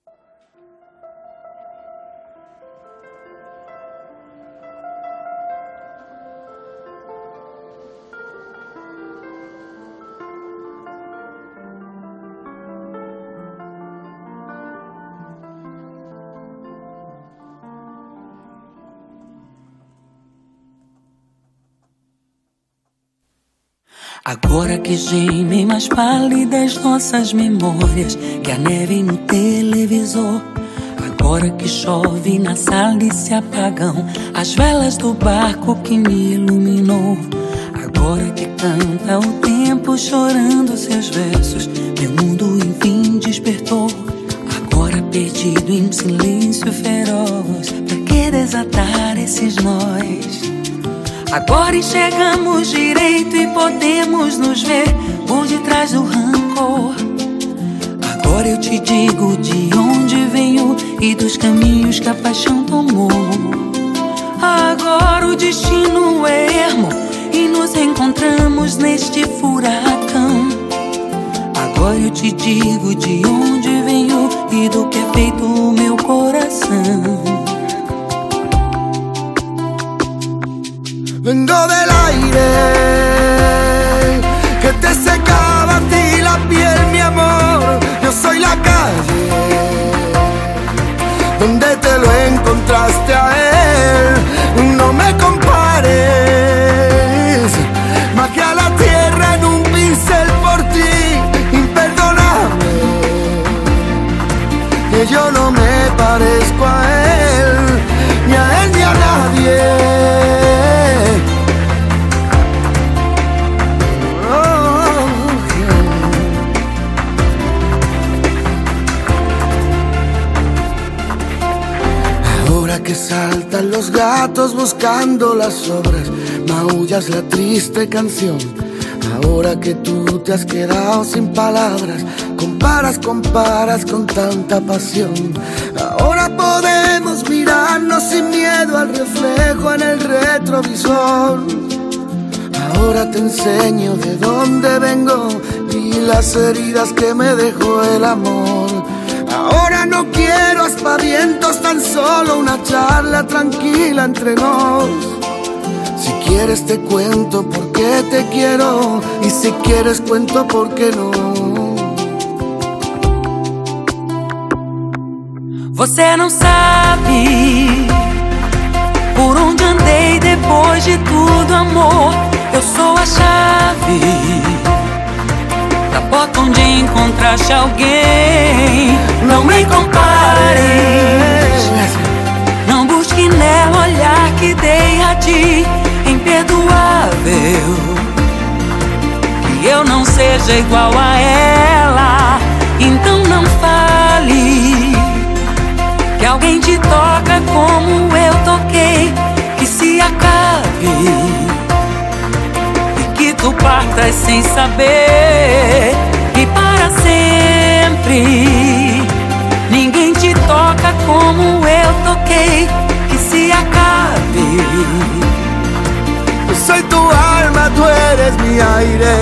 Agora que gemem mais pálidas nossas memórias que a neve no televisor. Agora que chove na sala e se apagam as velas do barco que me iluminou. Agora que canta o tempo chorando seus versos, meu mundo enfim despertou. Agora perdido em um silêncio feroz, pra que desatar esses nós? Agora enxergamos direito e podemos nos ver por detrás do rancor. Agora eu te digo de onde venho e dos caminhos que a paixão tomou. Agora o destino é ermo e nos encontramos neste furacão. Agora eu te digo de onde venho e do que é feito o meu coração. Vengo del aire que te secaba a ti la piel, mi amor. Yo soy la calle donde te lo encontraste a él. No me compares, magia a la tierra en un pincel por ti, imperdonable. Que yo no me parezco a él, ni a él ni a nadie. Que saltan los gatos buscando las sobras, maullas la triste canción. Ahora que tú te has quedado sin palabras, comparas con tanta pasión. Ahora podemos mirarnos sin miedo al reflejo en el retrovisor. Ahora te enseño de dónde vengo y las heridas que me dejó el amor. Ahora no quiero aspavientos, tan solo una charla tranquila entre nos. Si quieres te cuento por qué te quiero, y si quieres cuento por qué no. Você não sabe por onde andei depois de tudo, amor. Eu sou a chave da porta onde encontraste alguém. Não me compares, não busque nela o olhar que dei a ti. Imperdoável que eu não seja igual a ela. Então não fale que alguém te toca como eu toquei. Que se acabe e que tu partas sem saber. E para sempre ninguém te toca como eu toquei. Que se acabe. Soy tu alma, tú eres mi aire.